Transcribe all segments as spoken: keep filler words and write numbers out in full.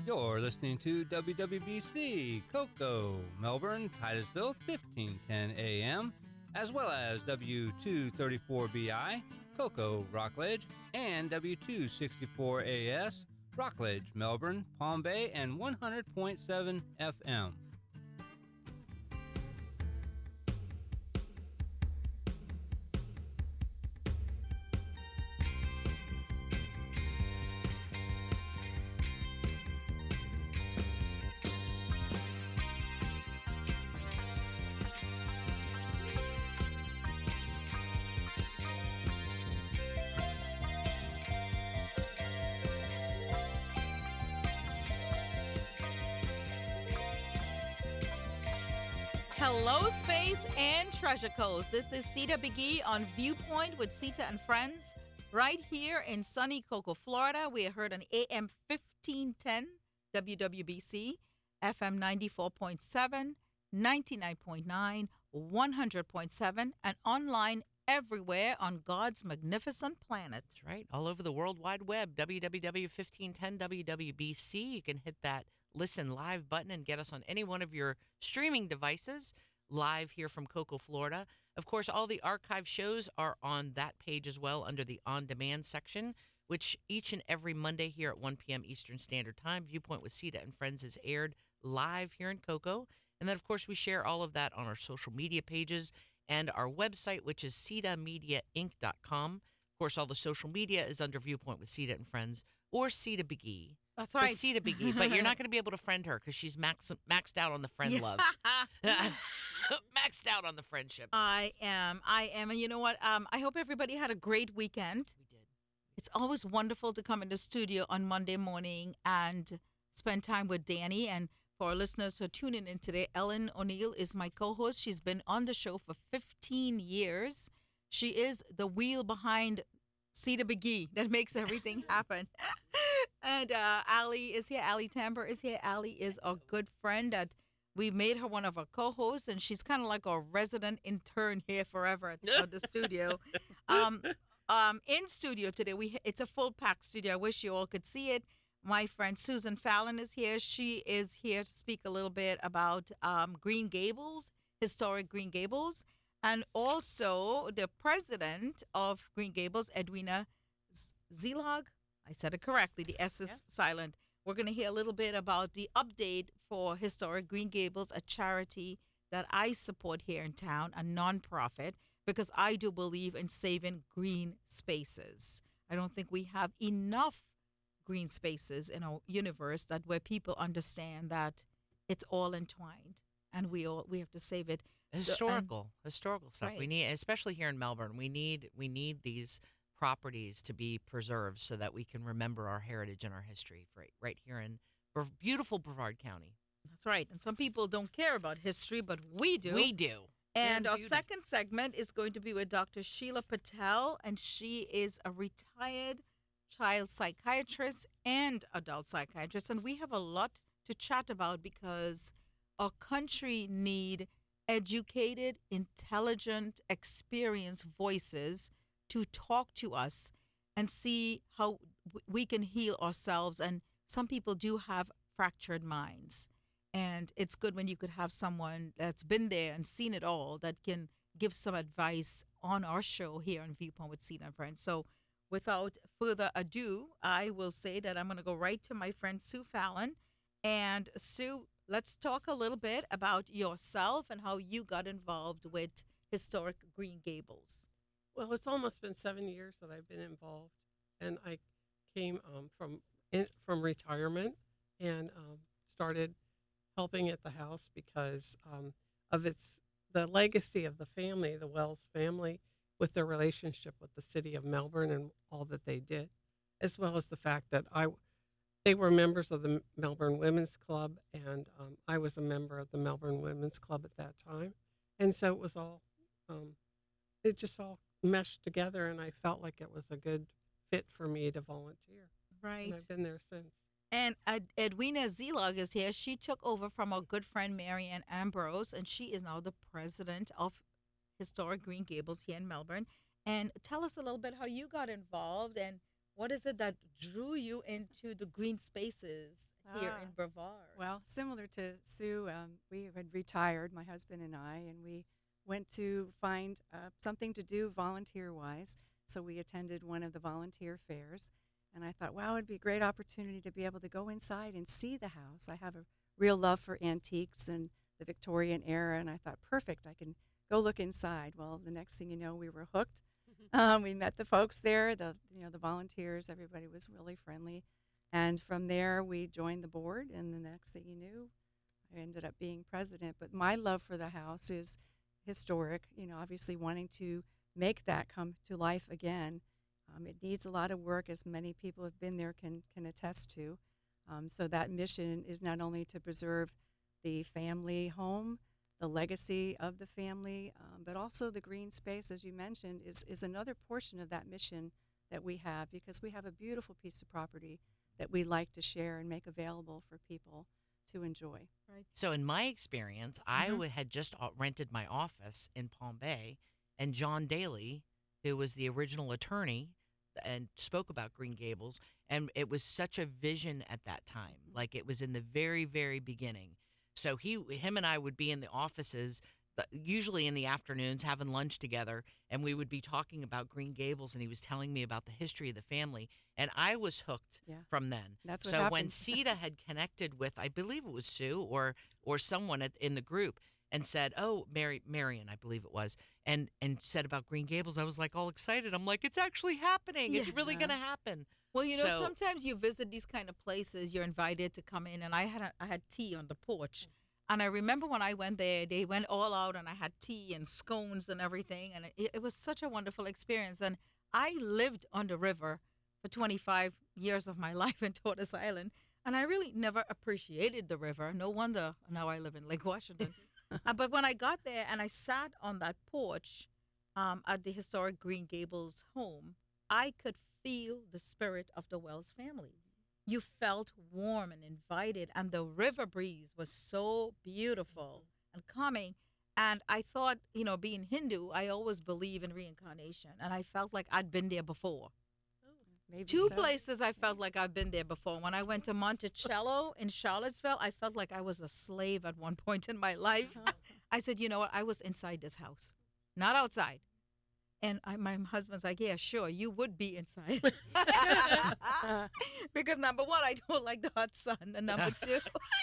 You're listening to W W B C, Cocoa, Melbourne, Titusville, fifteen ten A M, as well as W two thirty-four B I, Cocoa, Rockledge, and W two sixty-four A S, Rockledge, Melbourne, Palm Bay, and one hundred point seven F M. Hello, Space and Treasure Coast. This is Sita Begee on Viewpoint with Sita and Friends right here in sunny Cocoa, Florida. We are heard on A M fifteen ten W W B C, F M ninety-four point seven, ninety-nine point nine, one hundred point seven, and online everywhere on God's magnificent planet. That's right. All over the World Wide Web, w w w dot fifteen ten W W B C. You can hit that listen live button and get us on any one of your streaming devices live here from Cocoa, Florida. Of course, all the archive shows are on that page as well under the on-demand section, which each and every Monday here at one p.m. Eastern Standard Time, Viewpoint with Sita and Friends is aired live here in Cocoa. And then, of course, we share all of that on our social media pages and our website, which is sita media inc dot com. Of course, all the social media is under Viewpoint with Sita and Friends or Sita Begee. That's right. Sita Begee, but you're not going to be able to friend her because she's max, maxed out on the friend love. Maxed out on the friendships. I am. I am. And you know what? Um, I hope everybody had a great weekend. We did. It's always wonderful to come in the studio on Monday morning and spend time with Danny. And for our listeners who are tuning in today, Ellen O'Neill is my co-host. She's been on the show for fifteen years. She is the wheel behind Sita Begee that makes everything happen. And uh, Allie is here. Allie Tamber is here. Allie is a good friend that we made her one of our co-hosts, and she's kind of like a resident intern here forever at, at the studio. Um, um, in studio today, we it's a full packed studio. I wish you all could see it. My friend Susan Fallon is here. She is here to speak a little bit about um, Green Gables, historic Green Gables, and also the president of Green Gables, Edwina Zilog. I said it correctly. The S is yeah. silent. We're going to hear a little bit about the update for Historic Green Gables, a charity that I support here in town, a nonprofit, because I do believe in saving green spaces. I don't think we have enough green spaces in our universe that where people understand that it's all entwined and we all we have to save it. Historical, so, and, historical stuff. Right. We need, especially here in Melbourne, we need we need these properties to be preserved so that we can remember our heritage and our history right, right here in beautiful Brevard County. That's right. And some people don't care about history, but we do. We do. And our second segment is going to be with Doctor Sheila Patel, and she is a retired child psychiatrist and adult psychiatrist. And we have a lot to chat about because our country need educated, intelligent, experienced voices to talk to us and see how we can heal ourselves. And some people do have fractured minds. And it's good when you could have someone that's been there and seen it all that can give some advice on our show here on Viewpoint with Sita and Friends. So without further ado, I will say that I'm going to go right to my friend Sue Fallon. And Sue, let's talk a little bit about yourself and how you got involved with Historic Green Gables. Well, it's almost been seven years that I've been involved, and I came um, from in, from retirement and um, started helping at the house because um, of its the legacy of the family, the Wells family, with their relationship with the city of Melbourne and all that they did, as well as the fact that I they were members of the Melbourne Women's Club, and um, I was a member of the Melbourne Women's Club at that time, and so it was all um, it just all meshed together, and I felt like it was a good fit for me to volunteer. Right. And I've been there since. And Ed- Edwina Zilog is here. She took over from our good friend Marianne Ambrose, and she is now the president of Historic Green Gables here in Melbourne. And tell us a little bit how you got involved and what is it that drew you into the green spaces here Ah, in Brevard. Well, similar to Sue, um, we had retired, my husband and I, and we went to find uh, something to do volunteer wise. So we attended one of the volunteer fairs, and I thought, wow, it'd be a great opportunity to be able to go inside and see the house. I have a real love for antiques and the Victorian era, and I thought, perfect, I can go look inside. Well, the next thing you know, we were hooked. Um, we met the folks there, the you know the volunteers. Everybody was really friendly, and from there we joined the board. And the next thing you knew, I ended up being president. But my love for the house is historic. You know, obviously wanting to make that come to life again. Um, it needs a lot of work, as many people have been there can can attest to. Um, so that mission is not only to preserve the family home, the legacy of the family, um, but also the green space, as you mentioned, is, is another portion of that mission that we have, because we have a beautiful piece of property that we like to share and make available for people to enjoy. Right. So, in my experience, I Mhm. w- had just uh, rented my office in Palm Bay, and John Daly, who was the original attorney and spoke about Green Gables, and it was such a vision at that time. Like, it was in the very, very beginning. So he, him, and I would be in the offices, th- usually in the afternoons, having lunch together, and we would be talking about Green Gables, and he was telling me about the history of the family, and I was hooked Yeah. from then. That's what so when happens. Sita had connected with, I believe it was Sue or or someone at, in the group, and said, "Oh, Mary, Marion, I believe it was," and and said about Green Gables, I was like all excited. I'm like, it's actually happening. It's really Yeah. going to happen. Well, you know, So- sometimes you visit these kind of places, you're invited to come in, and I had a, I had tea on the porch, and I remember when I went there, they went all out, and I had tea and scones and everything, and it, it was such a wonderful experience. And I lived on the river for twenty-five years of my life in Tortoise Island, and I really never appreciated the river. No wonder now I live in Lake Washington. Uh, but when I got there and I sat on that porch um, at the historic Green Gables home, I could feel the spirit of the Wells family. You felt warm and invited, and the river breeze was so beautiful and calming. And I thought, you know, being Hindu, I always believe in reincarnation, and I felt like I'd been there before. Maybe Two so. places I felt like I've been there before. When I went to Monticello in Charlottesville, I felt like I was a slave at one point in my life. I said, you know what? I was inside this house, not outside. And I, my husband's like, yeah, sure, you would be inside. Because number one, I don't like the hot sun. And number two,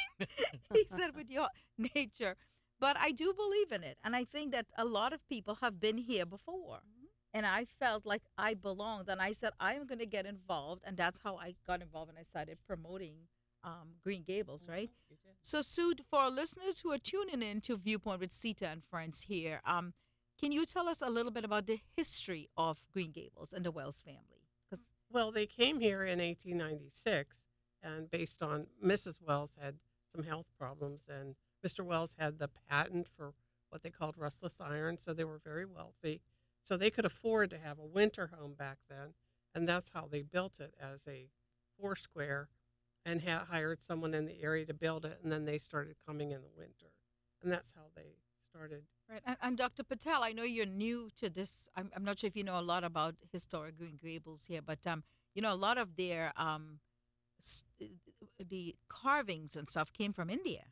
he said, with your nature. But I do believe in it. And I think that a lot of people have been here before. And I felt like I belonged. And I said, I'm going to get involved. And that's how I got involved. And I started promoting um, Green Gables, right? So, Sue, for our listeners who are tuning in to Viewpoint with Sita and Friends here, um, can you tell us a little bit about the history of Green Gables and the Wells family? 'Cause- Well, they came here in eighteen ninety-six, and based on Missus Wells had some health problems, and Mister Wells had the patent for what they called rustless iron, so they were very wealthy. So they could afford to have a winter home back then, and that's how they built it, as a four square, and ha- hired someone in the area to build it, and then they started coming in the winter, and that's how they started. Right. And, and Doctor Patel, I know you're new to this. I'm, I'm not sure if you know a lot about historic Green Gables here, but um, you know, a lot of their um, s- the carvings and stuff came from India,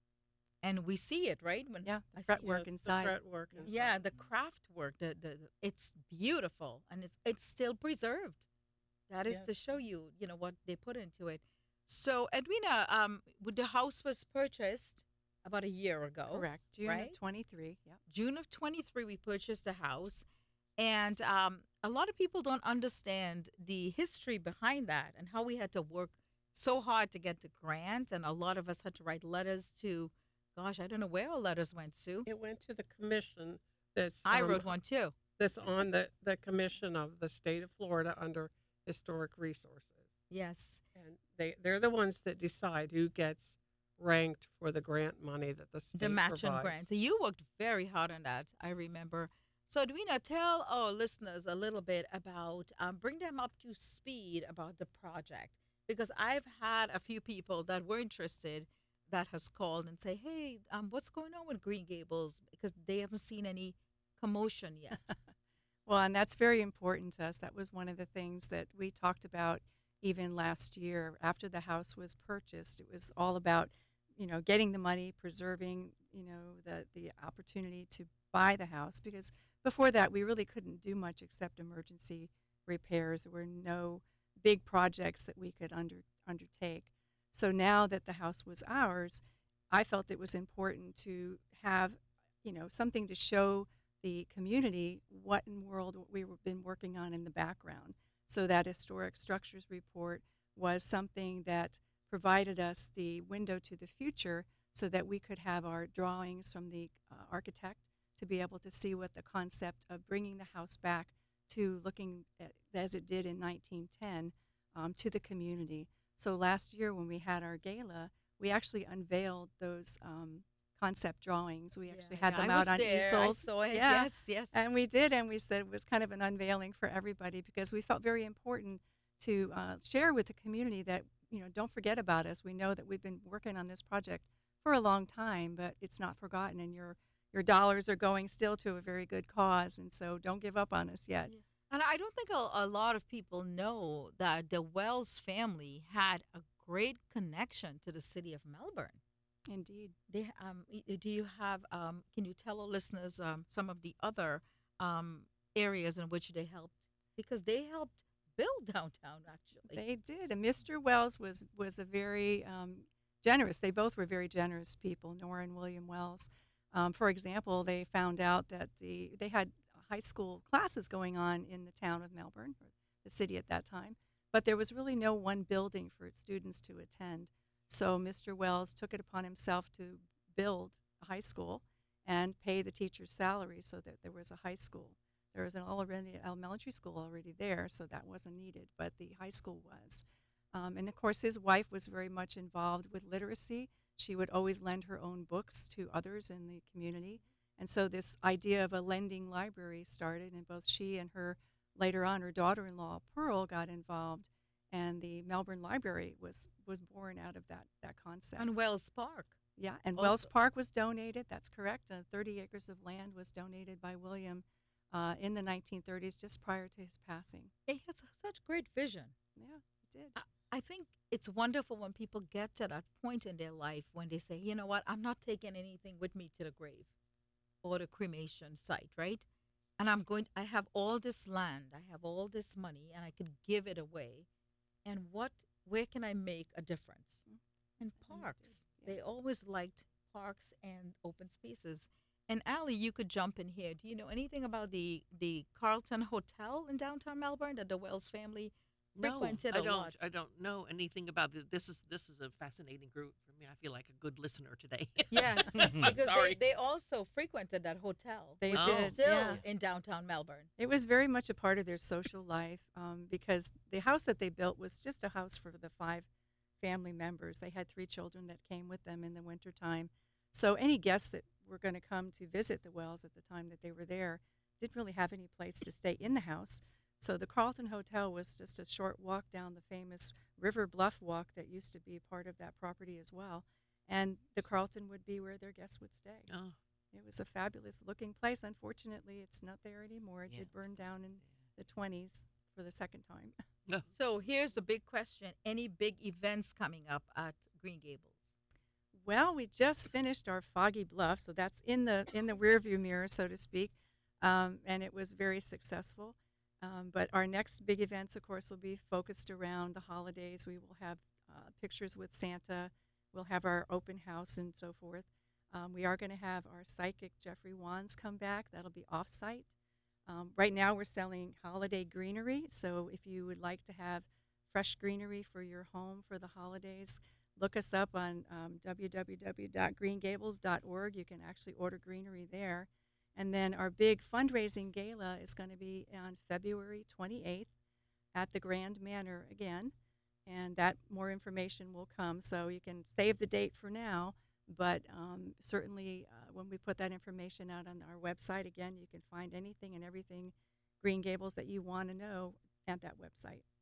and we see it, right? When Yeah, I see- fretwork Yes, the inside. fretwork inside. Yeah, the craft work, the, the the- it's beautiful, and it's it's still preserved. That is Yes. to show you, you know, what they put into it. So, Edwina, um, when the house was purchased about a year ago. Correct. June right? of twenty-three. Yep. June of twenty-three, we purchased the house. And um, a lot of people don't understand the history behind that and how we had to work so hard to get the grant. And a lot of us had to write letters to, gosh, I don't know where our letters went, Sue. It went to the commission that's I um, wrote one too. that's on the, the commission of the state of Florida under historic resources. Yes. And they, they're the ones that decide who gets ranked for the grant money that the state The matching provides. grant. So you worked very hard on that, I remember. So, Edwina, tell our listeners a little bit about, um, bring them up to speed about the project. Because I've had a few people that were interested that has called and say, hey, um, what's going on with Green Gables? Because they haven't seen any commotion yet. Well, and that's very important to us. That was one of the things that we talked about even last year after the house was purchased. It was all about, you know, getting the money, preserving, you know, the, the opportunity to buy the house, because before that we really couldn't do much except emergency repairs. There were no big projects that we could under, undertake. So now that the house was ours, I felt it was important to have, you know, something to show the community what in the world we were been working on in the background. So that historic structures report was something that provided us the window to the future so that we could have our drawings from the uh, architect to be able to see what the concept of bringing the house back to looking at, as it did in nineteen ten, um, to the community. So last year when we had our gala, we actually unveiled those um, concept drawings. We actually had Yeah, them I out was on there. easels. I saw it. Yeah. Yes, yes. And we did, and we said it was kind of an unveiling for everybody because we felt very important to uh, share with the community that, you know, don't forget about us. We know that we've been working on this project for a long time, but it's not forgotten, and your your dollars are going still to a very good cause, and so don't give up on us yet. Yeah. And I don't think a, a lot of people know that the Wells family had a great connection to the city of Melbourne. Indeed. They um, i- do you have um, can you tell our listeners um, some of the other um, areas in which they helped, because they helped build downtown actually. They did, and Mister Wells was was a very um, generous. They both were very generous people, Nora and William Wells. Um, for example, they found out that the they had high school classes going on in the town of Melbourne, or the city at that time, but there was really no one building for its students to attend. So Mister Wells took it upon himself to build a high school and pay the teachers' salary so that there was a high school. There was an already elementary school already there, so that wasn't needed, but the high school was. Um, and of course, his wife was very much involved with literacy. She would always lend her own books to others in the community. And so this idea of a lending library started, and both she and her, later on, her daughter-in-law, Pearl, got involved. And the Melbourne Library was, was born out of that, that concept. And Wells Park. Yeah, and Also. Wells Park was donated. That's correct. Uh, thirty acres of land was donated by William uh, in the nineteen thirties, just prior to his passing. He has such great vision. Yeah, he did. I, I think it's wonderful when people get to that point in their life when they say, you know what, I'm not taking anything with me to the grave or the cremation site, right? And I'm going, I have all this land, I have all this money, and I could give it away. And what, where can I make a difference? In parks. Yeah. They always liked parks and open spaces. And Allie, you could jump in here. Do you know anything about the the Carlton Hotel in downtown Melbourne that the Wells family No, frequented I a don't. lot? I don't know anything about it. This is this is a fascinating group for me. I feel like a good listener today. Yes, because they, Sorry. they also frequented that hotel, They which did, is still yeah. in downtown Melbourne. It was very much a part of their social life um, because the house that they built was just a house for the five family members. They had three children that came with them in the wintertime. So any guests that were going to come to visit the Wells at the time that they were there didn't really have any place to stay in the house. So the Carlton Hotel was just a short walk down the famous River Bluff Walk that used to be part of that property as well. And the Carlton would be where their guests would stay. Oh, It was a fabulous looking place. Unfortunately, it's not there anymore. It Yeah, did it's burn down in the twenties for the second time. So here's a big question: any big events coming up at Green Gables? Well, we just finished our Foggy Bluff, so that's in the in the rearview mirror, so to speak, um, and it was very successful. Um, but our next big events, of course, will be focused around the holidays. We will have uh, pictures with Santa. We'll have our open house and so forth. Um, we are going to have our psychic Jeffrey Wands come back. That'll be off-site. Um, right now, we're selling holiday greenery, so if you would like to have fresh greenery for your home for the holidays, look us up on um, w w w dot green gables dot org. You can actually order greenery there. And then our big fundraising gala is going to be on February twenty-eighth at the Grand Manor again. And that more information will come. So you can save the date for now. But um, certainly uh, when we put that information out on our website, again, you can find anything and everything Green Gables that you want to know at that website.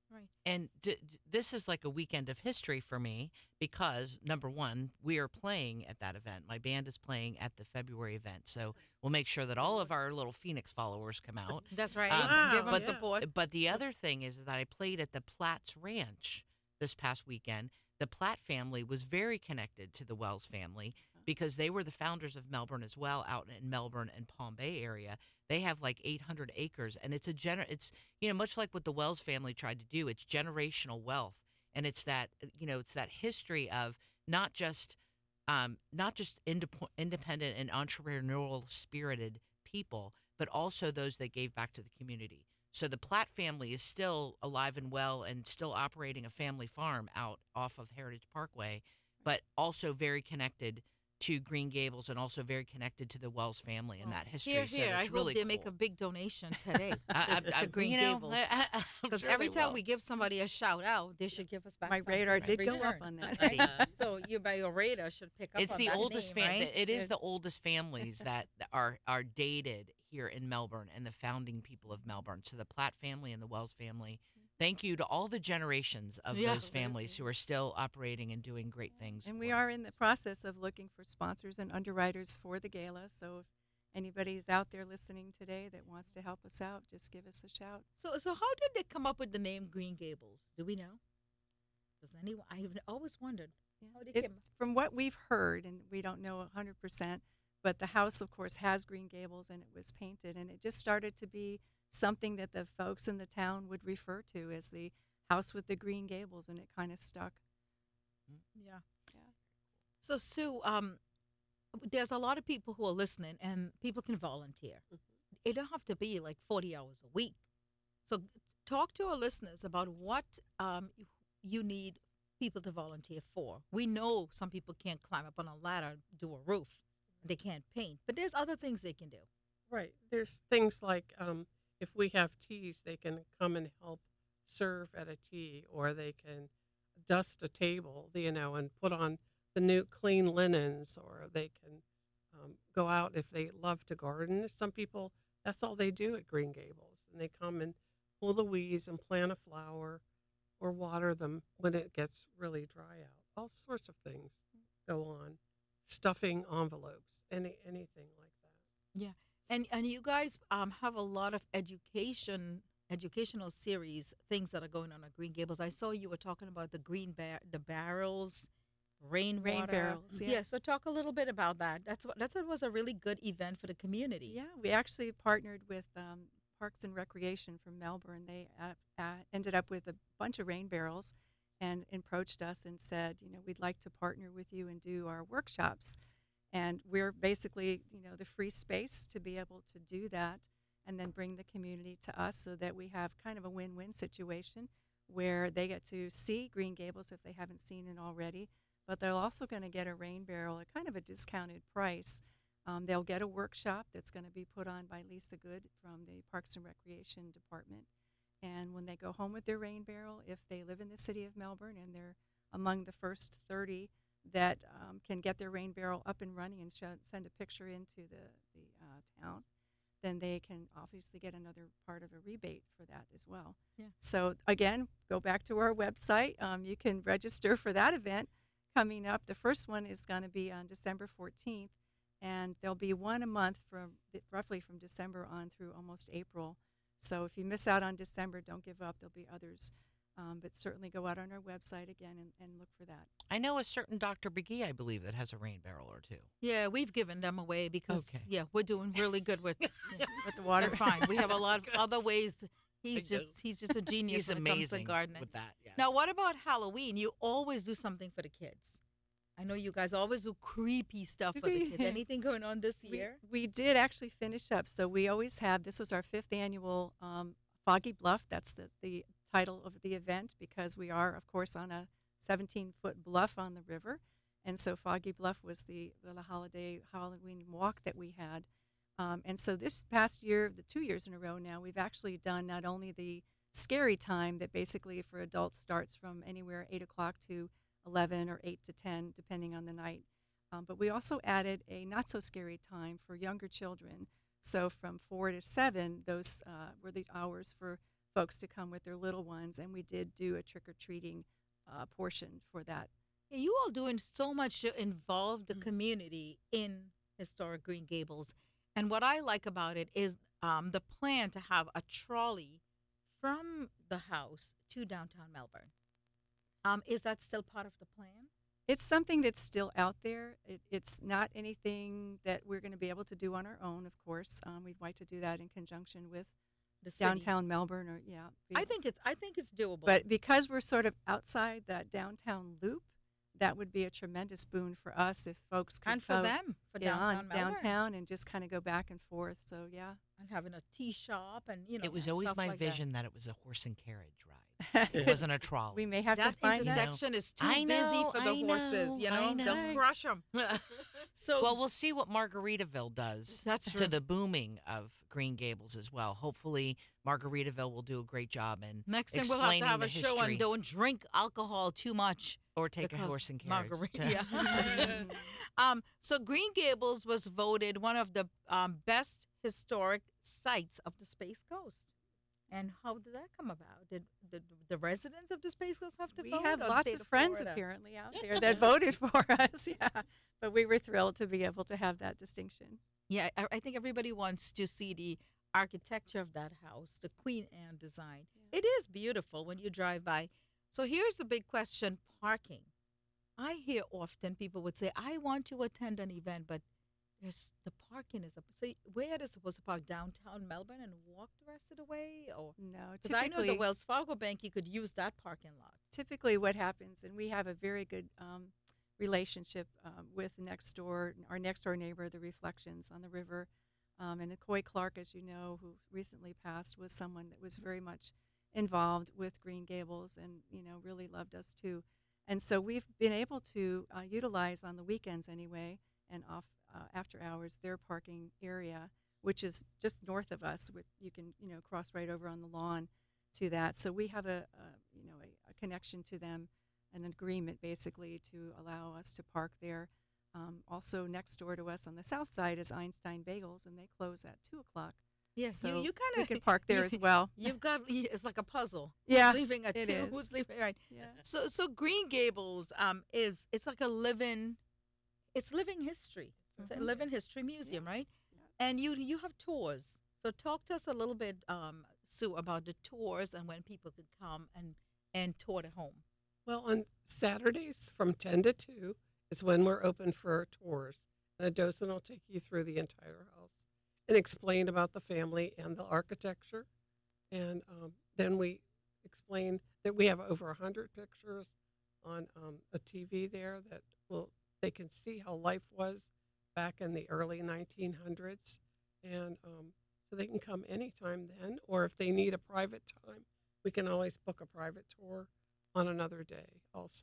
Right. And d- d- this is like a weekend of history for me because number one, we are playing at that event. My band is playing at the February event, so we'll make sure that all of our little Phoenix followers come out. That's right. Um, Give them Wow, yeah. support. But the other thing is that I played at the Platts Ranch this past weekend. The Platt family was very connected to the Wells family because they were the founders of Melbourne as well, out in Melbourne and Palm Bay area. They have like eight hundred acres, and it's a gener- It's you know much like what the Wells family tried to do. It's generational wealth, and it's that you know it's that history of not just um, not just indep- independent and entrepreneurial spirited people, but also those that gave back to the community. So the Platt family is still alive and well and still operating a family farm out off of Heritage Parkway, but also very connected to Green Gables and also very connected to the Wells family and that history. Here, so here. I it's hope really they make cool. a big donation today I- to, I- to I- Green you know, Gables. I- I- I'm Because sure every they time will. we give somebody a shout out, they should give us back. My something radar in did go up return. on that. Right? Yeah. So you, by your radar, should pick up It's on the that oldest name, fam- right? It is Yes. the oldest families that are are dated here in Melbourne and the founding people of Melbourne. So the Platt family and the Wells family. Thank you to all the generations of Yeah. those families who are still operating and doing great things. And we for are in the us. process of looking for sponsors and underwriters for the gala. So if anybody's out there listening today that wants to help us out, just give us a shout. So, so how did they come up with the name Green Gables? Do we know? Does anyone? I've always wondered. Yeah. How did It- it come- from what we've heard, and we don't know one hundred percent, but the house, of course, has green gables and it was painted. And it just started to be something that the folks in the town would refer to as the house with the green gables, and it kind of stuck. Yeah. Yeah. So Sue, um, there's a lot of people who are listening, and people can volunteer. It don't have to be like forty hours a week. So talk to our listeners about what um you- you need people to volunteer for. We know some people can't climb up on a ladder, do a roof, they can't paint, but there's other things they can do. Right. There's things like um, if we have teas, they can come and help serve at a tea, or they can dust a table, you know, and put on the new clean linens, or they can um, go out if they love to garden. Some people, that's all they do at Green Gables, and they come and pull the weeds and plant a flower or water them when it gets really dry out. All sorts of things go on. Stuffing envelopes, any anything like that. Yeah, and and you guys um have a lot of education educational series things that are going on at Green Gables. I saw you were talking about the green bar- the barrels, rainwater. Rain barrels, Yeah, yes. so talk a little bit about that. That's what that's what was a really good event for the community. Yeah, we actually partnered with um, Parks and Recreation from Melbourne. They uh, uh, ended up with a bunch of rain barrels and approached us and said, you know, we'd like to partner with you and do our workshops. And we're basically, you know, the free space to be able to do that and then bring the community to us so that we have kind of a win-win situation where they get to see Green Gables if they haven't seen it already, but they're also going to get a rain barrel at kind of a discounted price. Um, they'll get a workshop that's going to be put on by Lisa Good from the Parks and Recreation Department. And when they go home with their rain barrel, if they live in the city of Melbourne and they're among the first thirty that um, can get their rain barrel up and running and show, send a picture into the, the uh, town, then they can obviously get another part of a rebate for that as well. Yeah. So again, go back to our website. Um, you can register for that event coming up. The first one is going to be on December fourteenth, and there'll be one a month from roughly from December on through almost April. So if you miss out on December, don't give up. There'll be others. Um, but certainly go out on our website again and, and look for that. I know a certain Doctor McGee, I believe, that has a rain barrel or two. Yeah, we've given them away because Okay. yeah, we're doing really good with yeah, With the water. they're fine. We have a lot of other ways. He's I know. just he's just a genius He's when it comes to amazing gardening. with that. Yes. Now, what about Halloween? You always do something for the kids. I know you guys always do creepy stuff for the kids. Anything going on this We, year? we did actually finish up. So we always have, this was our fifth annual um, Foggy Bluff. That's the, the title of the event because we are, of course, on a seventeen-foot bluff on the river. And so Foggy Bluff was the, the holiday Halloween walk that we had. Um, and so this past year, the two years in a row now, we've actually done not only the scary time that basically for adults starts from anywhere eight o'clock to eleven or eight to ten, depending on the night. Um, but we also added a not so scary time for younger children. So from four to seven, those uh, were the hours for folks to come with their little ones, and we did do a trick or treating uh, portion for that. Yeah, you all doing so much to involve the community in historic Green Gables. And what I like about it is um, the plan to have a trolley from the house to downtown Melbourne. Um, is that still part of the plan? It's something that's still out there. It, it's not anything that we're going to be able to do on our own, of course. Um, we'd like to do that in conjunction with The city? downtown Melbourne, or yeah. be I able think it's I think it's doable. But because we're sort of outside that downtown loop, that would be a tremendous boon for us if folks could and for go them for yeah, downtown on Melbourne. downtown and just kind of go back and forth. So yeah, And having a tea shop and you know It was and always stuff my like that. vision that. it was a horse and carriage ride. It wasn't a trolley. we may have That to find that. intersection is too I busy know, for the I horses. know, You I know, they'll know. crush them. So Well, we'll see what Margaritaville does That's to true. the booming of Green Gables as well. Hopefully, Margaritaville will do a great job in next thing we'll have to explaining have the a show history, and don't drink alcohol too much. or take a because horse and carriage. Margarita. to- Yeah. um, so Green Gables was voted one of the um, best historic sites of the Space Coast. And how did that come about? Did the, the residents of the Space Coast have to We vote? have or the lots state of friends Florida? apparently out there that voted for us. Yeah, but we were thrilled to be able to have that distinction. Yeah, I, I think everybody wants to see the architecture of that house, the Queen Anne design. It is beautiful when you drive by. So here's the big question: parking. I hear often people would say, "I want to attend an event, but there's the parking is up." So where are they supposed to park? Downtown Melbourne and walk the rest of the way, or No, because I know typically, the Wells Fargo Bank, you could use that parking lot. typically what happens, and we have a very good um, relationship um, with next door, our next door neighbor, the Reflections on the river. Um, and Coy Clark, as you know, who recently passed, was someone that was very much involved with Green Gables and, you know, really loved us too. And so we've been able to uh, utilize on the weekends anyway and off uh, after hours their parking area, which is just north of us. With, you can, you know, cross right over on the lawn to that. So we have a, a you know, a, a connection to them, an agreement basically to allow us to park there. Um, also next door to us on the south side is Einstein Bagels, and they close at two o'clock. Yes, So you, you we kind can of park there as well. You've got it's like a puzzle. Yeah, Who's leaving at it two? is. Who's leaving right? Yeah. So so Green Gables um is it's like a living it's living history. It's a Mhm. living history museum, right? And you you have tours. So talk to us a little bit, um, Sue, about the tours and when people could come and and tour the home. Well, on Saturdays from ten to two is when we're open for tours. And a docent will take you through the entire house and explain about the family and the architecture. And um, then we explain that we have over one hundred pictures on um, a T V there that will they can see how life was back in the early nineteen hundreds. And um, so they can come anytime then, or if they need a private time, we can always book a private tour on another day also.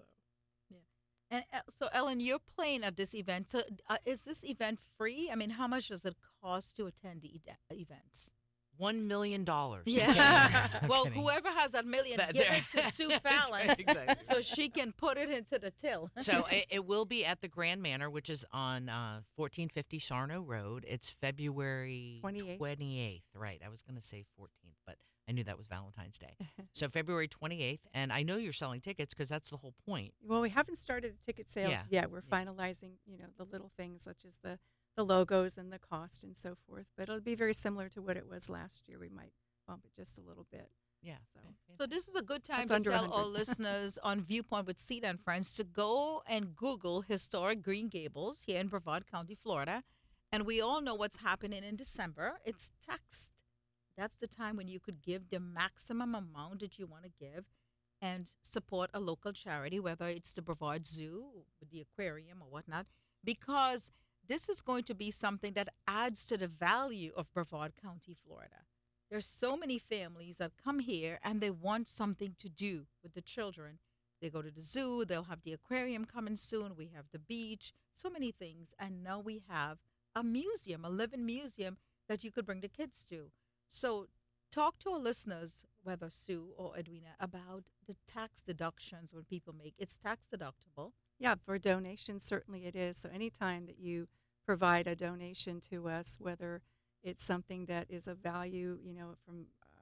And uh, so Ellen, you're playing at this event. So uh, is this event free? I mean, how much does it cost to attend the e- events? One million dollars. Yeah. I'm well, kidding. whoever has that million, That- give it to Sue That's Fallon right, exactly. so she can put it into the till. So it, it will be at the Grand Manor, which is on uh, fourteen fifty Sarno Road. It's February twenty-eighth. twenty-eighth. Right. I was going to say fourteenth, but I knew that was Valentine's Day. So February twenty-eighth. And I know you're selling tickets because that's the whole point. Well, we haven't started the ticket sales Yeah. yet. We're Yeah. finalizing, you know, the little things such as the, the logos and the cost and so forth. But it'll be very similar to what it was last year. We might bump it just a little bit. Yeah. So- So this is a good time That's to under tell all one hundred. listeners on Viewpoint with Cedar and Friends to go and Google historic Green Gables here in Brevard County, Florida. And we all know what's happening in December. It's taxed. That's the time when you could give the maximum amount that you want to give and support a local charity, whether it's the Brevard Zoo, with the aquarium or whatnot, because this is going to be something that adds to the value of Brevard County, Florida. There's so many families that come here and they want something to do with the children. They go to the zoo, they'll have the aquarium coming soon, we have the beach, so many things. And now we have a museum, a living museum that you could bring the kids to. So talk to our listeners, whether Sue or Edwina, about the tax deductions when people make. It's tax deductible. Yeah, for donations, certainly it is. So anytime that you provide a donation to us, whether it's something that is of value, you know, from uh,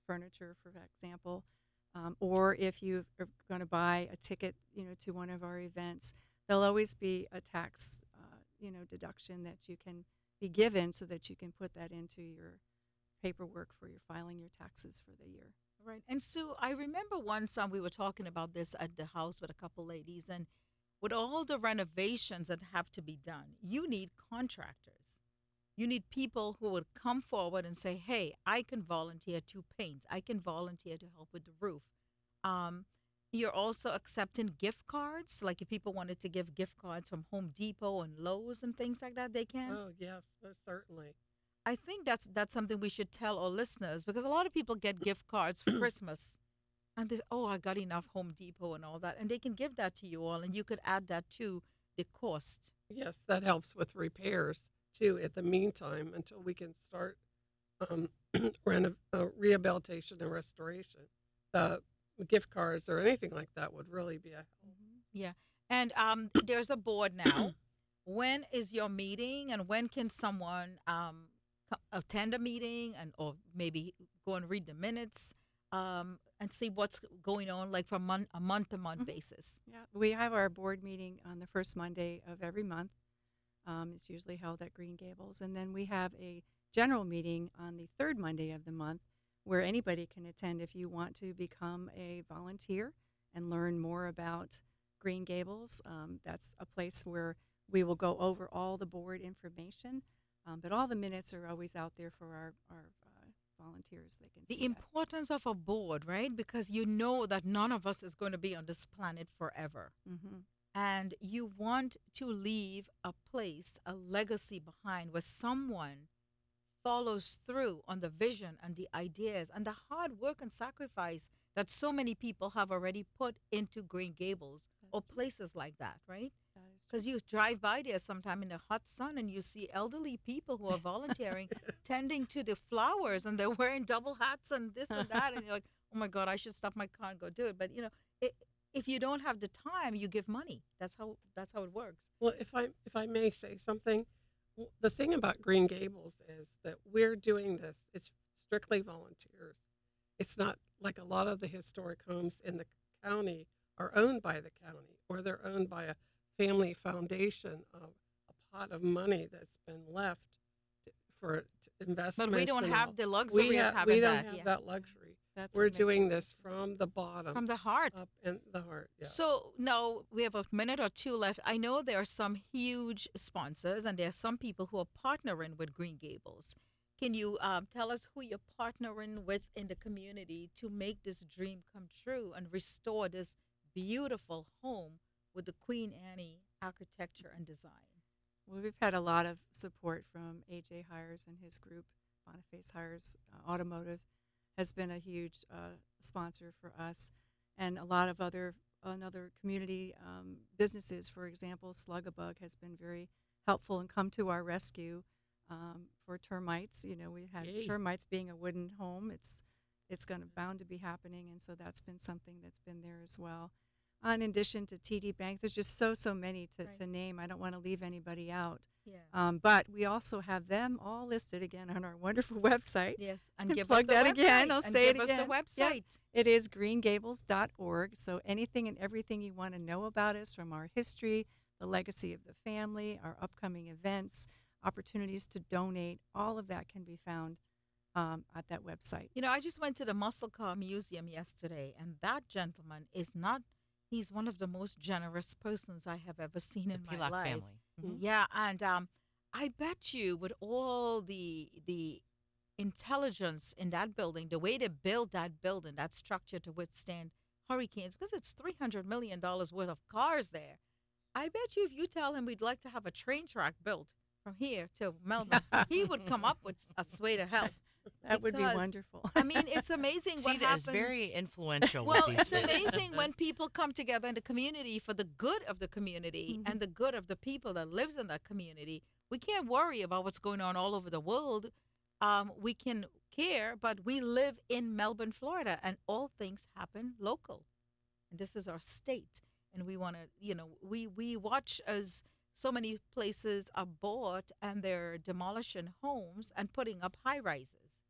furniture, for example, um, or if you are going to buy a ticket, you know, to one of our events, there'll always be a tax, uh, you know, deduction that you can be given so that you can put that into your paperwork for your filing your taxes for the year. Right. And Sue, I remember one time we were talking about this at the house with a couple ladies, and with all the renovations that have to be done, you need contractors. You need people who would come forward and say, hey, I can volunteer to paint. I can volunteer to help with the roof. Um, you're also accepting gift cards. Like if people wanted to give gift cards from Home Depot and Lowe's and things like that, they can. Oh, yes, most certainly. I think that's that's something we should tell our listeners, because a lot of people get gift cards for Christmas. And they say, oh, I got enough Home Depot and all that. And they can give that to you all, and you could add that to the cost. Yes, that helps with repairs too. At the meantime, until we can start um, reno- uh, rehabilitation and restoration, the gift cards or anything like that would really be a help. Yeah. And um, there's a board now. When is your meeting, and when can someone um, co- attend a meeting, and or maybe go and read the minutes um, and see what's going on, like from mon- a month to month Mhm. basis? Yeah, we have our board meeting on the first Monday of every month. Um, it's usually held at Green Gables. And then we have a general meeting on the third Monday of the month where anybody can attend if you want to become a volunteer and learn more about Green Gables. Um, that's a place where we will go over all the board information, um, but all the minutes are always out there for our, our uh, volunteers. They can The see that. importance of a board, right? Because you know that none of us is going to be on this planet forever. Mhm. And you want to leave a place, a legacy behind where someone follows through on the vision and the ideas and the hard work and sacrifice that so many people have already put into Green Gables or That's true. places like that, right? That is Because true. you drive by there sometime in the hot sun and you see elderly people who are volunteering, tending to the flowers, and they're wearing double hats and this and that. And you're like, oh my God, I should stop my car and go do it. But, you know, it, if you don't have the time, you give money. That's how that's how it works. Well, if I if I may say something, w- the thing about Green Gables is that we're doing this. It's strictly volunteers. It's not like a lot of the historic homes in the county are owned by the county, or they're owned by a family foundation of a pot of money that's been left t- for t- investments. But we don't and have all. the luxury we of ha- having we don't that. have yeah. that luxury. That's We're doing amazing. this from the bottom From the heart. up in the heart. Yeah. So now we have a minute or two left. I know there are some huge sponsors, and there are some people who are partnering with Green Gables. Can you um, tell us who you're partnering with in the community to make this dream come true and restore this beautiful home with the Queen Anne architecture and design? Well, we've had a lot of support from A J Hires and his group. Boniface Hires uh, Automotive has been a huge uh, sponsor for us, and a lot of other another community um, businesses. For example, Slugabug has been very helpful and come to our rescue um, for termites. You know, we had Yay. termites being a wooden home. It's it's going to bound to be happening, and so that's been something that's been there as well. Uh, in addition to T D Bank, there's just so so many to, Right. to name. I don't want to leave anybody out. Yeah. Um, but we also have them all listed again on our wonderful website. Yes, and give Plug us the that website. again. I'll and say it give us again. the Yep. website. It is green gables dot org. So anything and everything you want to know about us, from our history, the legacy of the family, our upcoming events, opportunities to donate, all of that can be found um, at that website. You know, I just went to the Muscle Car Museum yesterday, and that gentleman is not, he's one of the most generous persons I have ever seen The in my Pilak life. family. Mhm. Yeah, and um, I bet you with all the the intelligence in that building, the way they built that building, that structure to withstand hurricanes, because it's three hundred million dollars worth of cars there. I bet you if you tell him we'd like to have a train track built from here to Melbourne, he would come up with a way to help. That would be Because, wonderful. I mean, it's amazing See, what that is happens. very influential. Well, with these it's things. amazing when people come together in the community for the good of the community Mhm. and the good of the people that lives in that community. We can't worry about what's going on all over the world. Um, we can care, but we live in Melbourne, Florida, and all things happen local. And this is our state, and we want to, you know, we we watch as so many places are bought and they're demolishing homes and putting up high rises.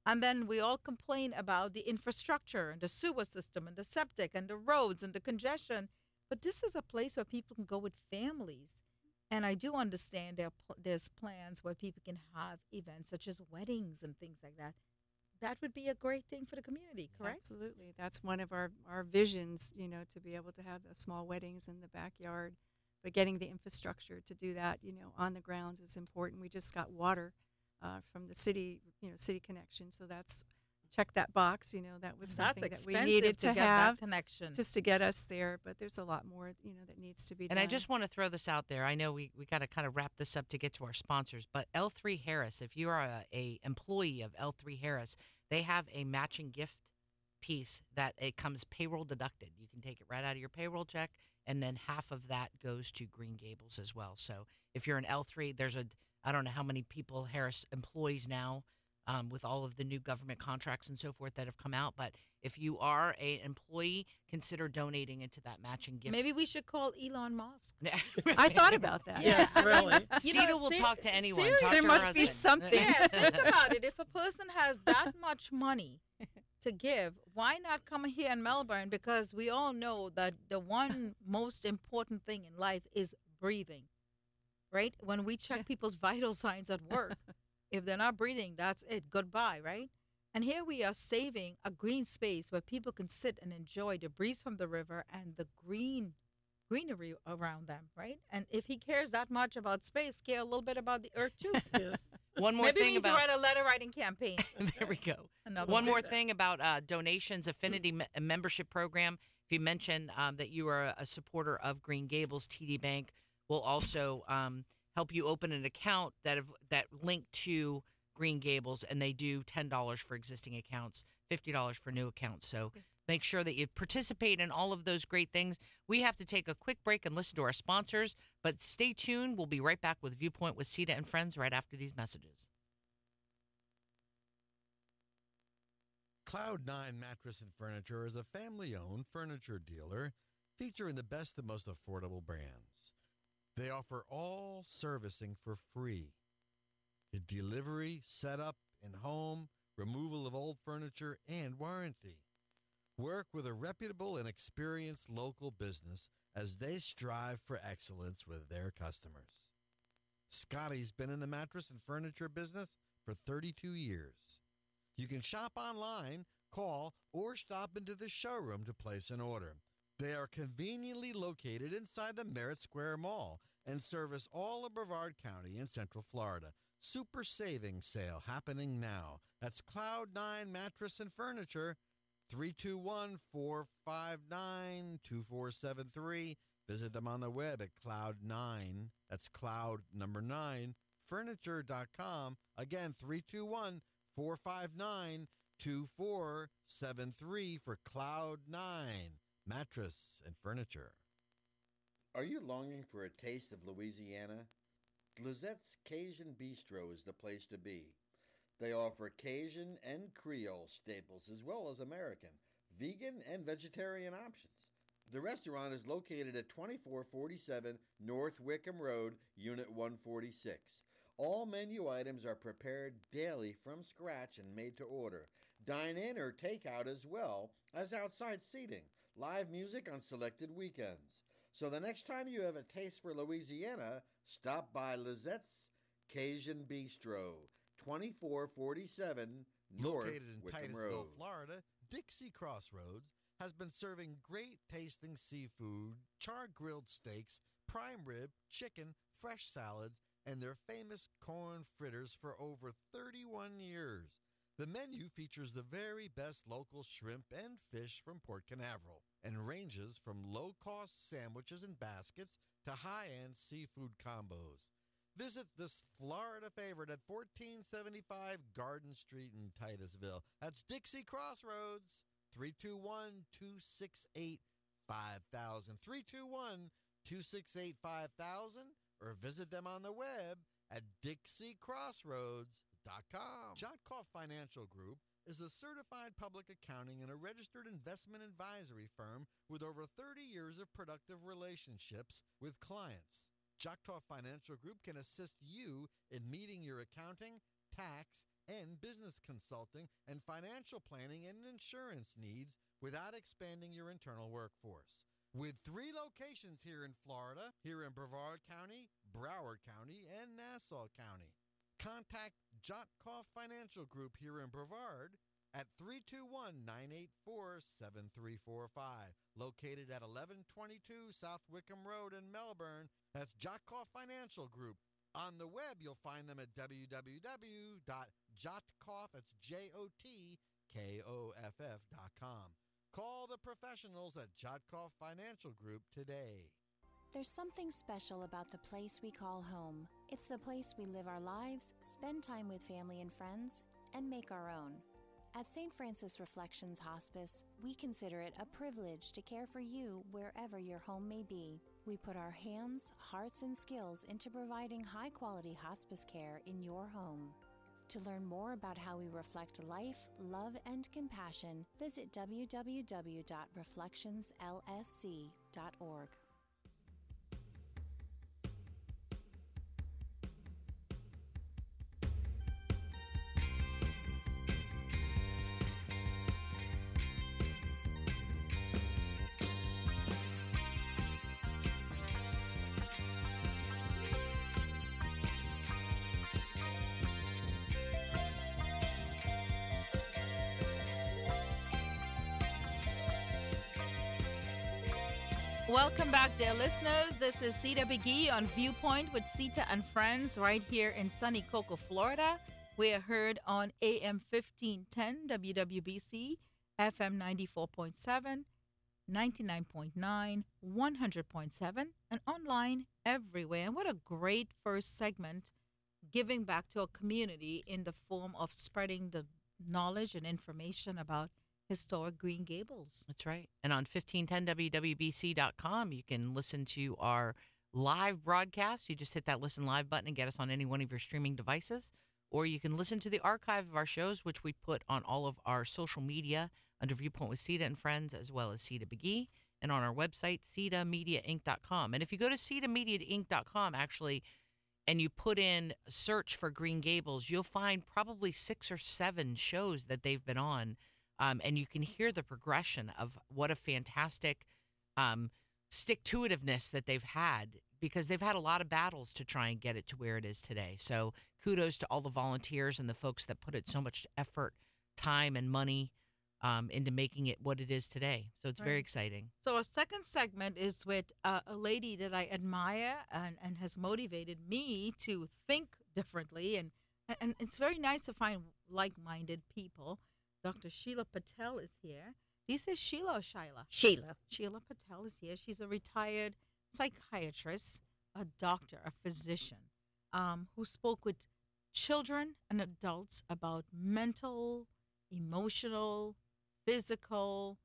And then we all complain about the infrastructure and the sewer system and the septic and the roads and the congestion. But this is a place where people can go with families. And I do understand there pl- there's plans where people can have events such as weddings and things like that. That would be a great thing for the community, correct? Absolutely. That's one of our, our visions, you know, to be able to have the small weddings in the backyard. But getting the infrastructure to do that, you know, on the grounds is important. We just got water uh, from the city, you know, city connection. So that's check that box. You know, that was That's something that we expensive needed to to get have that connection. just to get us there. But there's a lot more, you know, that needs to be And done. I just want to throw this out there. I know we, we got to kind of wrap this up to get to our sponsors, but L three Harris, if you are a, a employee of L three Harris, they have a matching gift piece that it comes payroll deducted. You can take it right out of your payroll check, and then half of that goes to Green Gables as well. So if you're an L three, there's a, I don't know how many people Harris employs now um, with all of the new government contracts and so forth that have come out. But if you are an employee, consider donating into that matching gift. Maybe we should call Elon Musk. I thought about that. Yes, really. You Sita know, will ser- talk to anyone. seriously. Talk There to her must be husband. something. Yeah, think about it. If a person has that much money to give, why not come here in Melbourne? Because we all know that the one most important thing in life is breathing, right? When we check people's vital signs at work, if they're not breathing, that's it. Goodbye, right? And here we are saving a green space where people can sit and enjoy the breeze from the river and the green greenery around them, right? And if he cares that much about space, care a little bit about the earth too. Yes. One more Maybe we thing need about to write a letter writing campaign. there we go. Another One one. more thing about uh, donations, Affinity me- a membership program. If you mention um, that you are a supporter of Green Gables, T D Bank will also um, help you open an account that have, that link to Green Gables, and they do ten dollars for existing accounts, fifty dollars for new accounts. So make sure that you participate in all of those great things. We have to take a quick break and listen to our sponsors, but stay tuned. We'll be right back with Viewpoint with Sita and Friends right after these messages. Cloud nine Mattress and Furniture is a family-owned furniture dealer featuring the best and most affordable brands. They offer all servicing for free. The delivery, setup, and home, removal of old furniture, and warranty. Work with a reputable and experienced local business as they strive for excellence with their customers. Scotty's been in the mattress and furniture business for thirty-two years. You can shop online, call, or stop into the showroom to place an order. They are conveniently located inside the Merritt Square Mall and service all of Brevard County in Central Florida. Super savings sale happening now. That's Cloud nine Mattress and Furniture, three two one, four five nine, two four seven three. Visit them on the web at Cloud nine, that's Cloud number nine, furniture dot com. Again, three two one, four five nine, two four seven three for Cloud nine Mattress and Furniture. Are you longing for a taste of Louisiana? Lizette's Cajun Bistro is the place to be. They offer Cajun and Creole staples as well as American, vegan, and vegetarian options. The restaurant is located at twenty-four forty-seven North Wickham Road, Unit one forty-six. All menu items are prepared daily from scratch and made to order. Dine in or take out as well as outside seating. Live music on selected weekends. So the next time you have a taste for Louisiana, stop by Lizette's Cajun Bistro, twenty-four forty-seven North Located in Wickham Titusville, Road. Florida, Dixie Crossroads has been serving great tasting seafood, char-grilled steaks, prime rib, chicken, fresh salads, and their famous corn fritters for over thirty-one years. The menu features the very best local shrimp and fish from Port Canaveral and ranges from low-cost sandwiches and baskets to high-end seafood combos. Visit this Florida favorite at fourteen seventy-five Garden Street in Titusville. That's Dixie Crossroads, three two one, two six eight, five thousand, three two one, two six eight, five thousand, or visit them on the web at dixie crossroads dot com. Jotkoff Financial Group is a certified public accounting and a registered investment advisory firm with over thirty years of productive relationships with clients. Jotkoff Financial Group can assist you in meeting your accounting, tax, and business consulting and financial planning and insurance needs without expanding your internal workforce. With three locations here in Florida, here in Brevard County, Broward County, and Nassau County. Contact Jotkoff Financial Group here in Brevard at three two one, nine eight four, seven three four five. Located at eleven twenty-two South Wickham Road in Melbourne. That's Jotkoff Financial Group. On the web, you'll find them at w w w dot jotkoff, that's J O T K O F F dot com. Call the professionals at Jotkoff Financial Group today. There's something special about the place we call home. It's the place we live our lives, spend time with family and friends, and make our own. At Saint Francis Reflections Hospice, we consider it a privilege to care for you wherever your home may be. We put our hands, hearts, and skills into providing high-quality hospice care in your home. To learn more about how we reflect life, love, and compassion, visit w w w dot reflections l s c dot org. Welcome back, dear listeners. This is Sita Begee on Viewpoint with Sita and Friends right here in sunny Cocoa, Florida. We are heard on A M fifteen ten W W B C, F M ninety-four point seven, ninety-nine point nine, one hundred point seven, and online everywhere. And what a great first segment, giving back to a community in the form of spreading the knowledge and information about historic Green Gables. That's right. And on fifteen ten W W B C dot com, you can listen to our live broadcast. You just hit that listen live button and get us on any one of your streaming devices. Or you can listen to the archive of our shows, which we put on all of our social media under Viewpoint with Sita and Friends, as well as Sita Begee, and on our website, sita media inc dot com. And if you go to sita media inc dot com, actually, and you put in search for Green Gables, you'll find probably six or seven shows that they've been on. Um, and you can hear the progression of what a fantastic um, stick-to-itiveness that they've had, because they've had a lot of battles to try and get it to where it is today. So kudos to all the volunteers and the folks that put it so much effort, time, and money um, into making it what it is today. So it's Right. very exciting. So our second segment is with uh, a lady that I admire and, and has motivated me to think differently. And, and it's very nice to find like-minded people. Doctor Sheila Patel is here. Do you say Sheila or Sheila? Sheila. Sheila Patel is here. She's a retired psychiatrist, a doctor, a physician, um, who spoke with children and adults about mental, emotional, physical,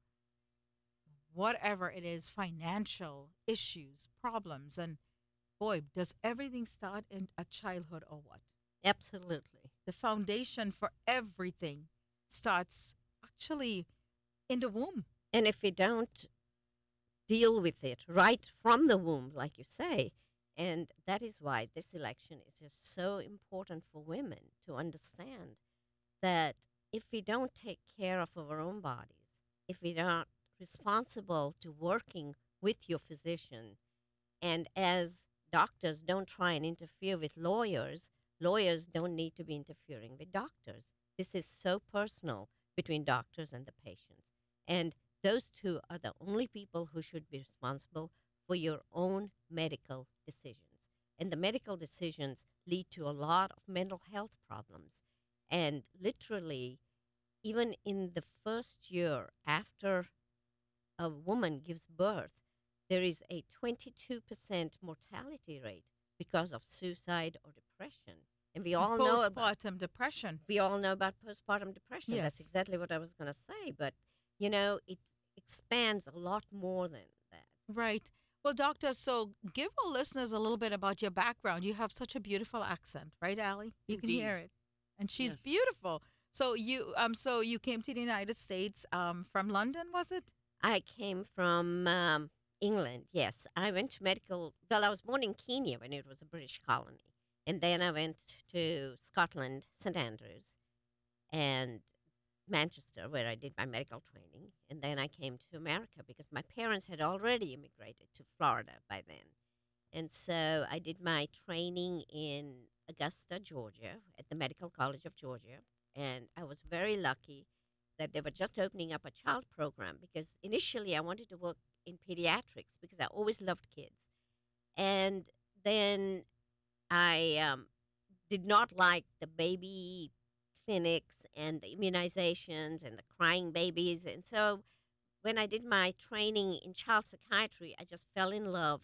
whatever it is, financial issues, problems. And boy, does everything start in a childhood or what? Absolutely. The foundation for everything starts actually in the womb. And if we don't deal with it right from the womb, like you say, and that is why this election is just so important for women to understand that if we don't take care of our own bodies, if we are not responsible to working with your physician, and as doctors don't try and interfere with lawyers, lawyers don't need to be interfering with doctors. This is so personal between doctors and the patients. And those two are the only people who should be responsible for your own medical decisions. And the medical decisions lead to a lot of mental health problems. And literally, even in the first year after a woman gives birth, there is a twenty-two percent mortality rate because of suicide or depression. And we all know about postpartum depression. We all know about postpartum depression. Yes. That's exactly what I was going to say. But, you know, it expands a lot more than that. Right. Well, doctor, so give our listeners a little bit about your background. You have such a beautiful accent, right, Allie? You can hear Indeed. it. And she's Yes. beautiful. So you um so you came to the United States um from London, was it? I came from um, England, yes. I went to medical, well, I was born in Kenya when it was a British colony. And then I went to Scotland, St Andrews, and Manchester, where I did my medical training. And then I came to America because my parents had already immigrated to Florida by then. And so I did my training in Augusta, Georgia, at the Medical College of Georgia. And I was very lucky that they were just opening up a child program because initially I wanted to work in pediatrics because I always loved kids. And then I um, did not like the baby clinics and the immunizations and the crying babies. And so when I did my training in child psychiatry, I just fell in love.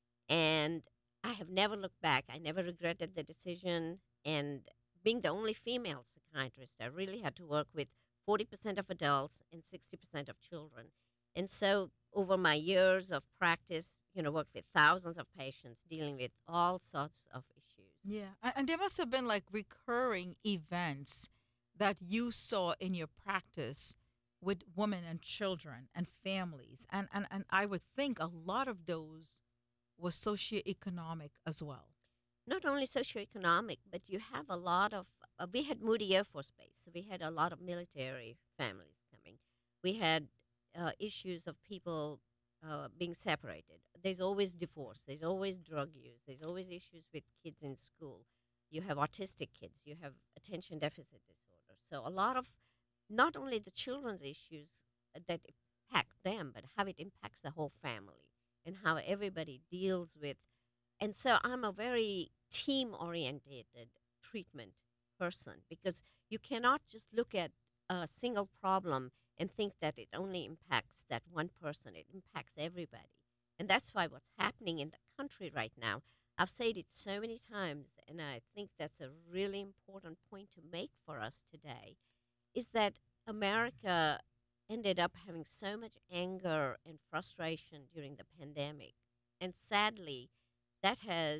And I have never looked back. I never regretted the decision. And being the only female psychiatrist, I really had to work with forty percent of adults and sixty percent of children. And so over my years of practice, you know, worked with thousands of patients dealing with all sorts of issues. Yeah. a- And there must have been like recurring events that you saw in your practice with women and children and families. And, and, and I would think a lot of those was socioeconomic as well. Not only socioeconomic, but you have a lot of, uh, we had Moody Air Force Base, so we had a lot of military families coming. We had uh, issues of people uh, being separated. There's always divorce, there's always drug use, there's always issues with kids in school. You have autistic kids, you have attention deficit disorder. So a lot of, not only the children's issues that impact them, but how it impacts the whole family and how everybody deals with. And so I'm a very team-oriented treatment person because you cannot just look at a single problem and think that it only impacts that one person. It impacts everybody. And that's why what's happening in the country right now, I've said it so many times, and I think that's a really important point to make for us today, is that America ended up having so much anger and frustration during the pandemic. And sadly, that has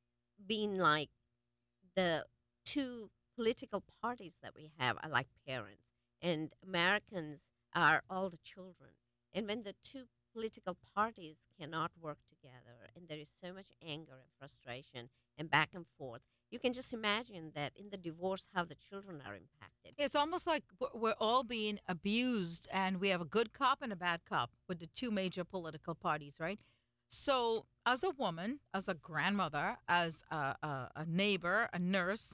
been like the two political parties that we have are like parents, and Americans are all the children. And when the two political parties cannot work together and there is so much anger and frustration and back and forth, you can just imagine that in the divorce how the children are impacted. It's almost like w- we're all being abused, and we have a good cop and a bad cop with the two major political parties, right? So, as a woman, as a grandmother, as a, a, a neighbor, a nurse,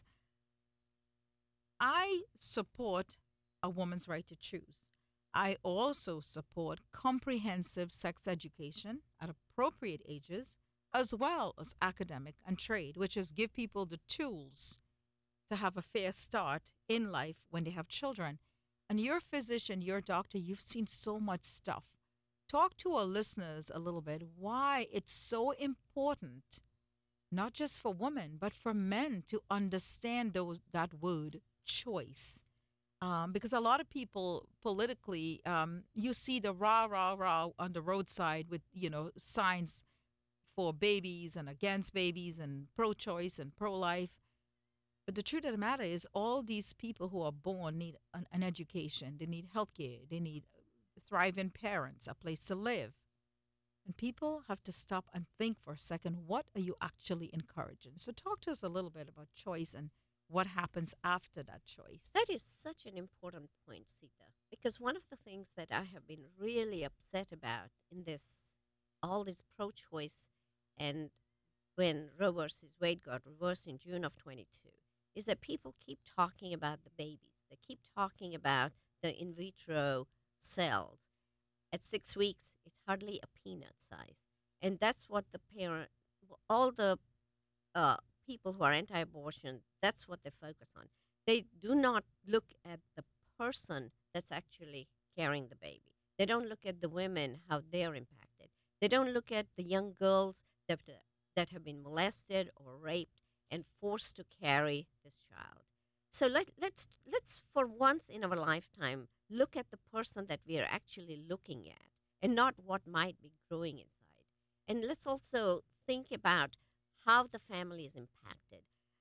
I support a woman's right to choose. I also support comprehensive sex education at appropriate ages, as well as academic and trade, which is give people the tools to have a fair start in life when they have children. And you're a physician, you're a doctor, you've seen so much stuff. Talk to our listeners a little bit why it's so important, not just for women, but for men to understand those that word choice. Um, because a lot of people politically, um, you see the rah, rah, rah on the roadside with, you know, signs for babies and against babies and pro-choice and pro-life. But the truth of the matter is all these people who are born need an, an education. They need health care. They need thriving parents, a place to live. And people have to stop and think for a second, what are you actually encouraging? So talk to us a little bit about choice and what happens after that choice. That is such an important point, Sita, because one of the things that I have been really upset about in this, all this pro-choice, and when Roe versus Wade got reversed in June of twenty-two, is that people keep talking about the babies. They keep talking about the in vitro cells. At six weeks, it's hardly a peanut size. And that's what the parent, all the uh, people who are anti-abortion, that's what they focus on. They do not look at the person that's actually carrying the baby. They don't look at the women, how they're impacted. They don't look at the young girls that, that have been molested or raped and forced to carry this child. So let, let's, let's, for once in our lifetime, look at the person that we are actually looking at and not what might be growing inside. And let's also think about how the family is impacted.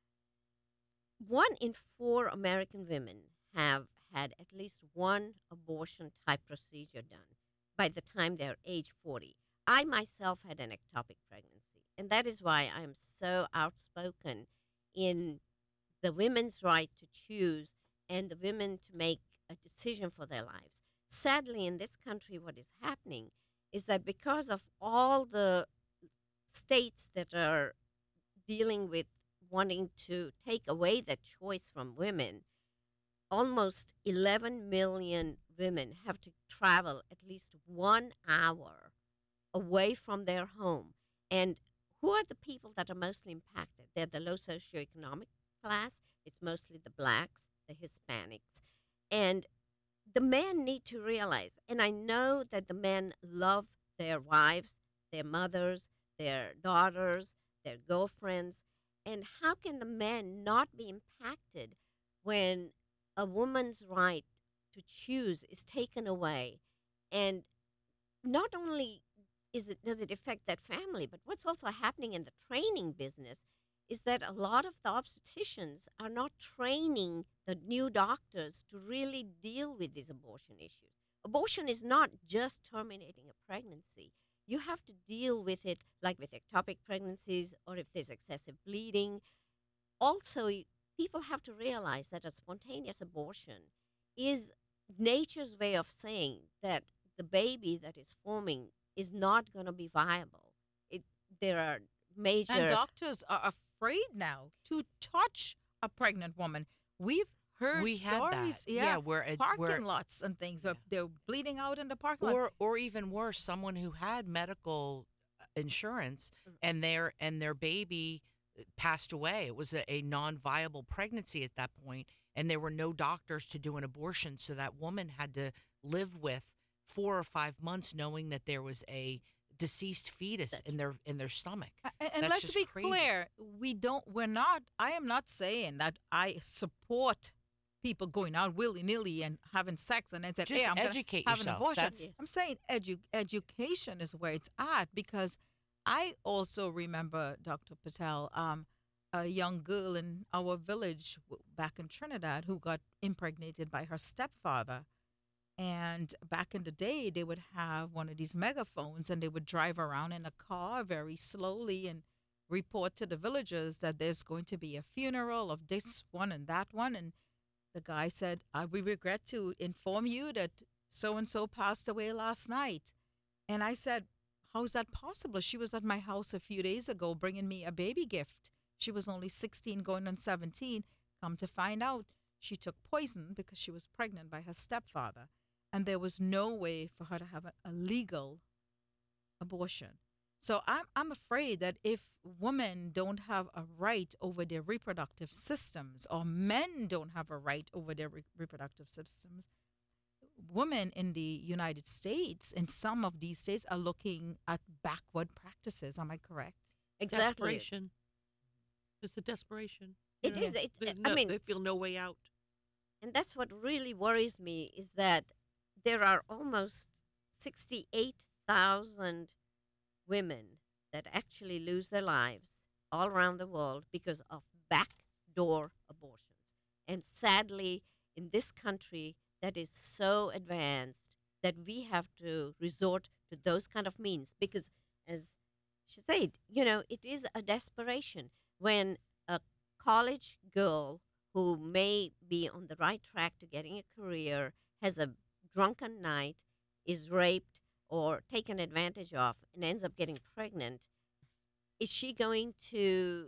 One in four American women have had at least one abortion type procedure done by the time they're age forty. I myself had an ectopic pregnancy, and that is why I'm so outspoken in the women's right to choose and the women to make a decision for their lives. Sadly, in this country, what is happening is that because of all the states that are dealing with wanting to take away that choice from women, almost eleven million women have to travel at least one hour away from their home. And who are the people that are mostly impacted? They're the low socioeconomic class. It's mostly the blacks, the Hispanics. And the men need to realize, and I know that the men love their wives, their mothers, their daughters, their girlfriends. And how can the men not be impacted when a woman's right to choose is taken away? And not only is it does it affect that family, but what's also happening in the training business is that a lot of the obstetricians are not training the new doctors to really deal with these abortion issues. Abortion is not just terminating a pregnancy. You have to deal with it like with ectopic pregnancies or if there's excessive bleeding. Also, y- people have to realize that a spontaneous abortion is nature's way of saying that the baby that is forming is not going to be viable. It, there are major... And doctors are afraid now to touch a pregnant woman. We've heard We had that. stories, Yeah, where it- parking where- lots and things. Where Yeah. they're bleeding out in the parking lot. or or even worse, someone who had medical uh, insurance and their and their baby uh, passed away. It was a, a non-viable pregnancy at that point, and there were no doctors to do an abortion, so that woman had to live with four or five months knowing that there was a deceased fetus That's in their in their stomach. A- And, and That's let's just be crazy. clear, we don't. We're not. I am not saying that I support people going out willy nilly and having sex and then say, Just "Hey, I'm gonna educate have an yourself. abortion." That's- I'm saying edu- education is where it's at because I also remember Doctor Patel, um, a young girl in our village w- back in Trinidad who got impregnated by her stepfather. And back in the day, they would have one of these megaphones and they would drive around in a car very slowly and report to the villagers that there's going to be a funeral of this one and that one. And the guy said, I, we regret to inform you that so and so passed away last night. And I said, how is that possible? She was at my house a few days ago bringing me a baby gift. She was only sixteen going on seventeen. Come to find out, she took poison because she was pregnant by her stepfather. And there was no way for her to have a, a legal abortion. So I'm, I'm afraid that if women don't have a right over their reproductive systems, or men don't have a right over their re- reproductive systems, women in the United States, in some of these states, are looking at backward practices. Am I correct? Exactly. Desperation. It's a desperation. It Yeah. is. It, There's I no- mean, they feel no way out. and that's what really worries me is that there are almost sixty-eight thousand women that actually lose their lives all around the world because of backdoor abortions. And sadly, in this country that is so advanced that we have to resort to those kind of means because, as she said, you know, it is a desperation when a college girl who may be on the right track to getting a career has a drunken night, is raped or taken advantage of, and ends up getting pregnant. Is she going to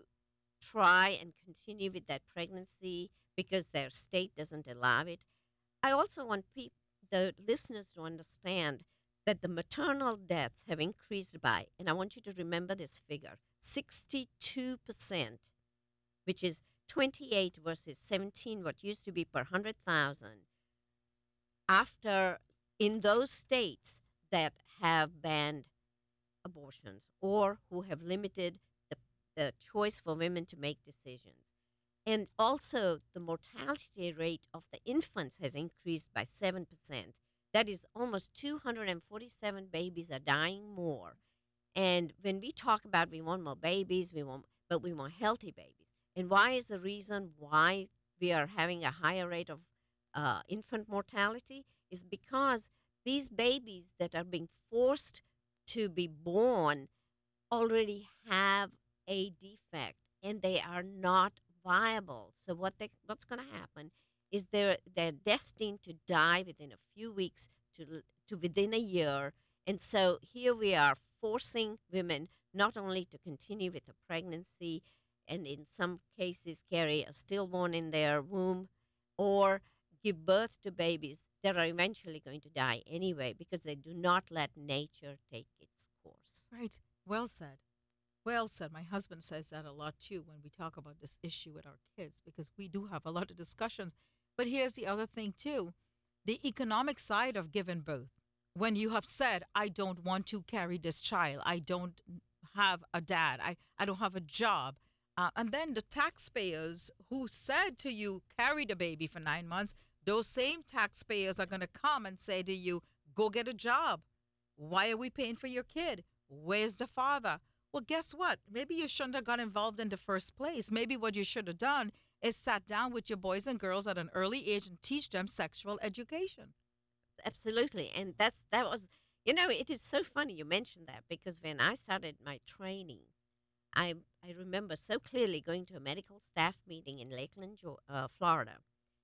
try and continue with that pregnancy because their state doesn't allow it? I also want peop- the listeners to understand that the maternal deaths have increased by, and I want you to remember this figure, sixty-two percent, which is twenty-eight versus seventeen, what used to be per one hundred thousand, after in those states that have banned abortions or who have limited the, the choice for women to make decisions. And also, the mortality rate of the infants has increased by seven percent. That is almost two hundred forty-seven babies are dying more. And when we talk about we want more babies, we want, but we want healthy babies. And why is the reason why we are having a higher rate of uh, infant mortality is because these babies that are being forced to be born already have a defect and they are not viable. So what they, what's going to happen is they're, they're destined to die within a few weeks to, l- to within a year. And so here we are forcing women not only to continue with a pregnancy and in some cases carry a stillborn in their womb or give birth to babies that are eventually going to die anyway because they do not let nature take its course. Right. Well said. Well said. My husband says that a lot too when we talk about this issue with our kids because we do have a lot of discussions. But here's the other thing too, the economic side of giving birth. When you have said, I don't want to carry this child, I don't have a dad, I, I don't have a job. Uh, and then the taxpayers who said to you, carry the baby for nine months, those same taxpayers are going to come and say to you, go get a job. Why are we paying for your kid? Where's the father? Well, guess what? Maybe you shouldn't have got involved in the first place. Maybe what you should have done is sat down with your boys and girls at an early age and teach them sexual education. Absolutely. And that's that was, you know, it is so funny you mentioned that because when I started my training, I I remember so clearly going to a medical staff meeting in Lakeland, Geo- uh, Florida,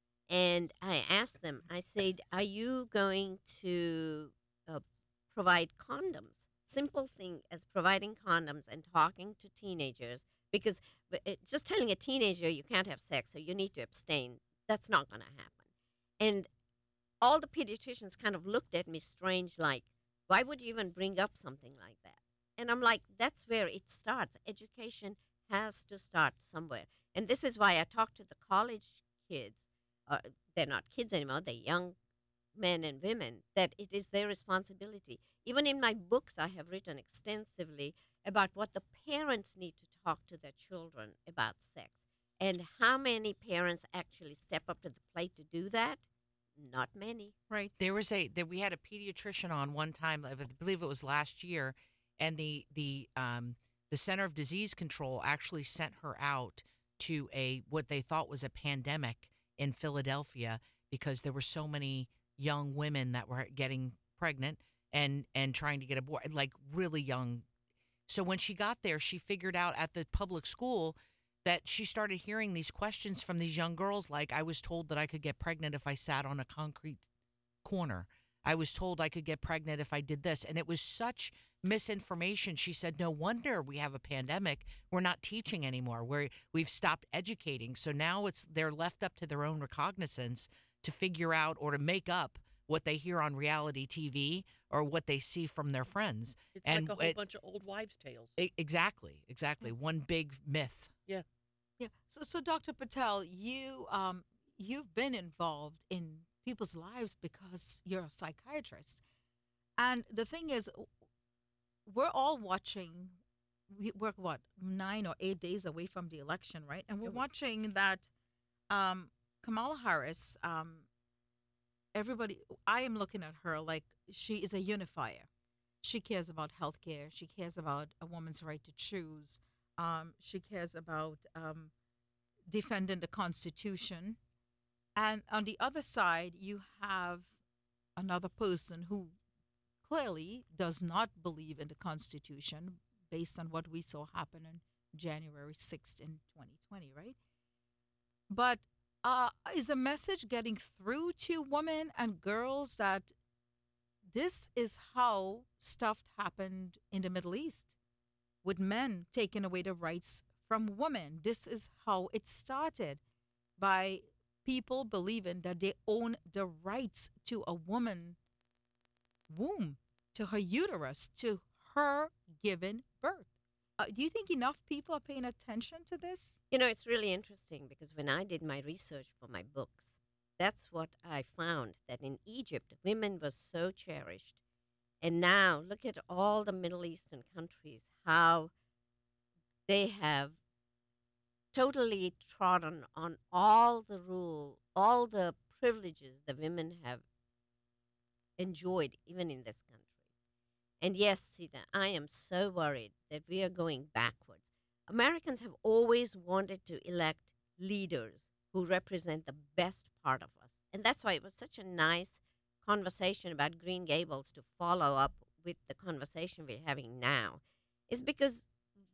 and I asked them. I said, "Are you going to uh, provide condoms?" Simple thing as providing condoms and talking to teenagers because w- it- just telling a teenager you can't have sex or you need to abstain, that's not going to happen. And all the pediatricians kind of looked at me strange, like, why would you even bring up something like that? And I'm like, that's where it starts. Education has to start somewhere. And this is why I talk to the college kids. Uh, they're not kids anymore, they're young men and women, that it is their responsibility. Even in my books, I have written extensively about what the parents need to talk to their children about sex. And how many parents actually step up to the plate to do that? Not many. Right. There was a that we had a pediatrician on one time. I believe it was last year, and the the um the Center of Disease Control actually sent her out to a what they thought was a pandemic in Philadelphia because there were so many young women that were getting pregnant and and trying to get aborted, like really young. So when she got there, she figured out at the public school that she started hearing these questions from these young girls like, I was told that I could get pregnant if I sat on a concrete corner. I was told I could get pregnant if I did this. And it was such misinformation. She said, no wonder we have a pandemic. We're not teaching anymore. We're, we've stopped educating. So now it's they're left up to their own recognizance to figure out or to make up what they hear on reality T V or what they see from their friends. It's and like a whole it's- bunch of old wives' tales. e- exactly, exactly. One big myth. Yeah. Yeah. So, so Doctor Patel, you um, you've been involved in people's lives because you're a psychiatrist, and the thing is, we're all watching. we- We're what nine or eight days away from the election, right? And we're watching that um, Kamala Harris. Um, everybody, I am looking at her like she is a unifier. She cares about healthcare. She cares about a woman's right to choose. Um, she cares about um, defending the Constitution. And on the other side, you have another person who clearly does not believe in the Constitution based on what we saw happen on January sixth in twenty twenty, right? But uh, is the message getting through to women and girls that this is how stuff happened in the Middle East with men taking away the rights from women? This is how it started, by people believing that they own the rights to a woman womb, to her uterus, to her giving birth. Uh, do you think enough people are paying attention to this? You know, it's really interesting because when I did my research for my books, that's what I found, that in Egypt, women were so cherished. And now, look at all the Middle Eastern countries, how they have totally trodden on all the rule, all the privileges the women have enjoyed, even in this country. And yes, Sita, I am so worried that we are going backwards. Americans have always wanted to elect leaders who represent the best part of us. And that's why it was such a nice conversation about Green Gables to follow up with the conversation we're having now, is because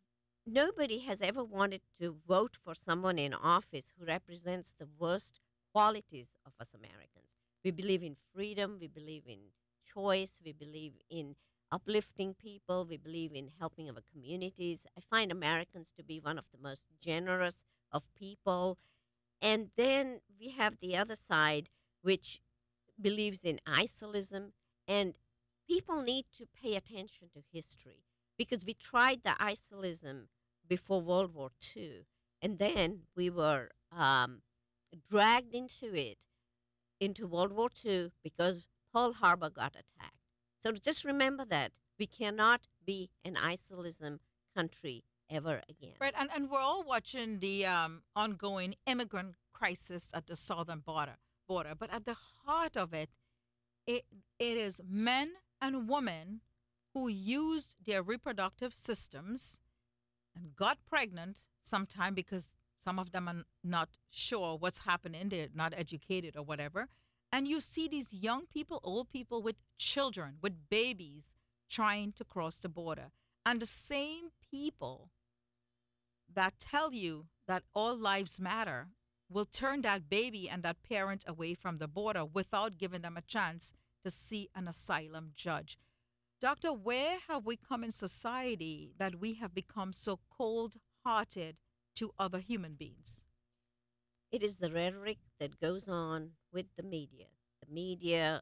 nobody has ever wanted to vote for someone in office who represents the worst qualities of us Americans. We believe in freedom, we believe in choice, we believe in uplifting people, we believe in helping our communities. I find Americans to be one of the most generous of people. And then we have the other side, which believes in isolism. And people need to pay attention to history because we tried the isolism before World War Two, and then we were um, dragged into it, into World War Two, because Pearl Harbor got attacked. So just remember that we cannot be an isolism country ever again. Right, and, and we're all watching the um, ongoing immigrant crisis at the southern border, border. But at the heart of it, it, it is men and women who used their reproductive systems and got pregnant sometime because some of them are not sure what's happening, they're not educated or whatever. And you see these young people, old people with children, with babies trying to cross the border. And the same people that tell you that all lives matter will turn that baby and that parent away from the border without giving them a chance to see an asylum judge. Doctor, where have we come in society that we have become so cold-hearted to other human beings? It is the rhetoric that goes on with the media. The media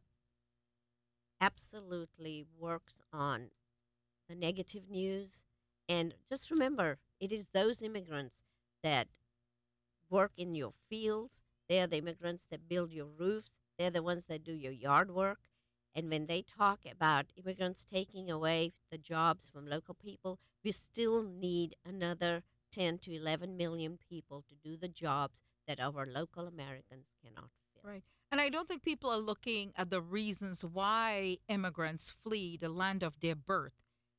absolutely works on the negative news. And just remember, it is those immigrants that work in your fields. They're the immigrants that build your roofs. They're the ones that do your yard work. And when they talk about immigrants taking away the jobs from local people, we still need another ten to eleven million people to do the jobs that our local Americans cannot fill. Right. And I don't think people are looking at the reasons why immigrants flee the land of their birth.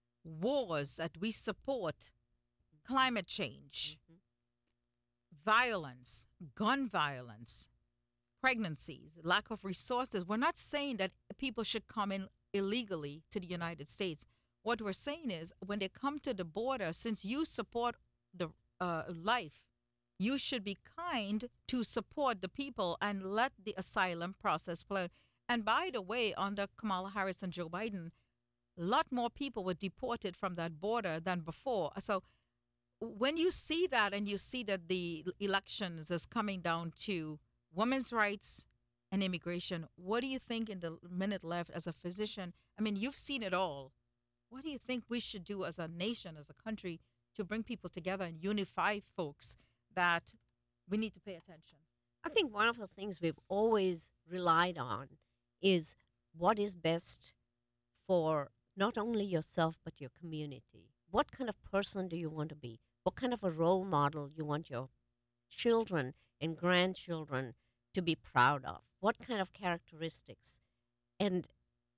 Wars that we support, climate change, Mhm. violence, gun violence, pregnancies, lack of resources. We're not saying that people should come in illegally to the United States. What we're saying is when they come to the border, since you support the uh, life, you should be kind to support the people and let the asylum process play. And by the way, under Kamala Harris and Joe Biden, a lot more people were deported from that border than before. So when you see that and you see that the elections is coming down to women's rights and immigration, what do you think in the minute left as a physician? I mean, you've seen it all. What do you think we should do as a nation, as a country, to bring people together and unify folks that we need to pay attention? I think one of the things we've always relied on is what is best for not only yourself but your community. What kind of person do you want to be? What kind of a role model you want your children and grandchildren to be proud of? What kind of characteristics? And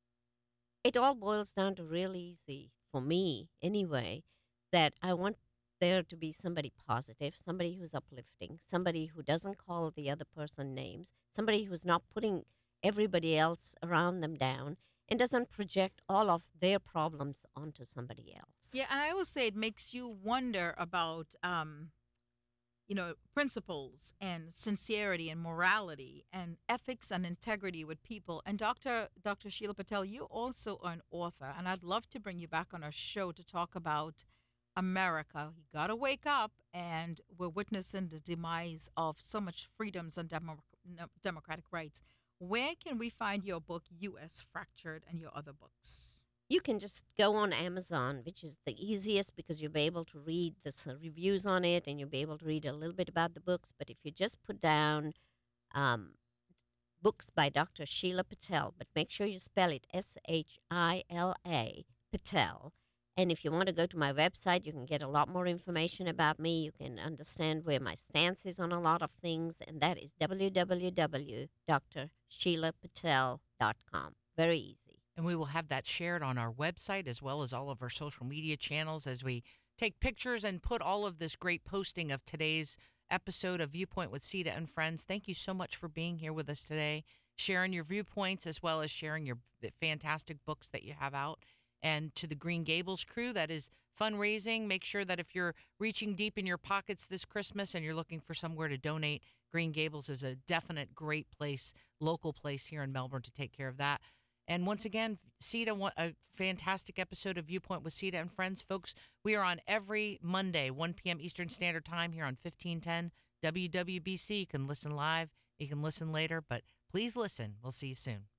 it all boils down to real easy, for me anyway, that I want there to be somebody positive, somebody who's uplifting, somebody who doesn't call the other person names, somebody who's not putting everybody else around them down and doesn't project all of their problems onto somebody else. Yeah, and I always say it makes you wonder about, um, you know, principles and sincerity and morality and ethics and integrity with people. And Doctor Doctor Sheila Patel, you also are an author, and I'd love to bring you back on our show to talk about America. You got to wake up, and we're witnessing the demise of so much freedoms and demo- no- democratic rights. Where can we find your book, U S Fractured, and your other books? You can just go on Amazon, which is the easiest because you'll be able to read the s- reviews on it and you'll be able to read a little bit about the books. But if you just put down um, books by Doctor Sheila Patel, but make sure you spell it S H I L A, Patel. And if you want to go to my website, you can get a lot more information about me. You can understand where my stance is on a lot of things, and that is w w w dot d r sheila patel dot com. Very easy. And we will have that shared on our website as well as all of our social media channels as we take pictures and put all of this great posting of today's episode of Viewpoint with Sita and Friends. Thank you so much for being here with us today, sharing your viewpoints as well as sharing your fantastic books that you have out. And to the Green Gables crew that is fundraising, make sure that if you're reaching deep in your pockets this Christmas and you're looking for somewhere to donate, Green Gables is a definite great place, local place here in Melbourne to take care of that. And once again, Sita, a fantastic episode of Viewpoint with Sita and Friends. Folks, we are on every Monday, one p.m. Eastern Standard Time here on fifteen ten W W B C. You can listen live, you can listen later, but please listen. We'll see you soon.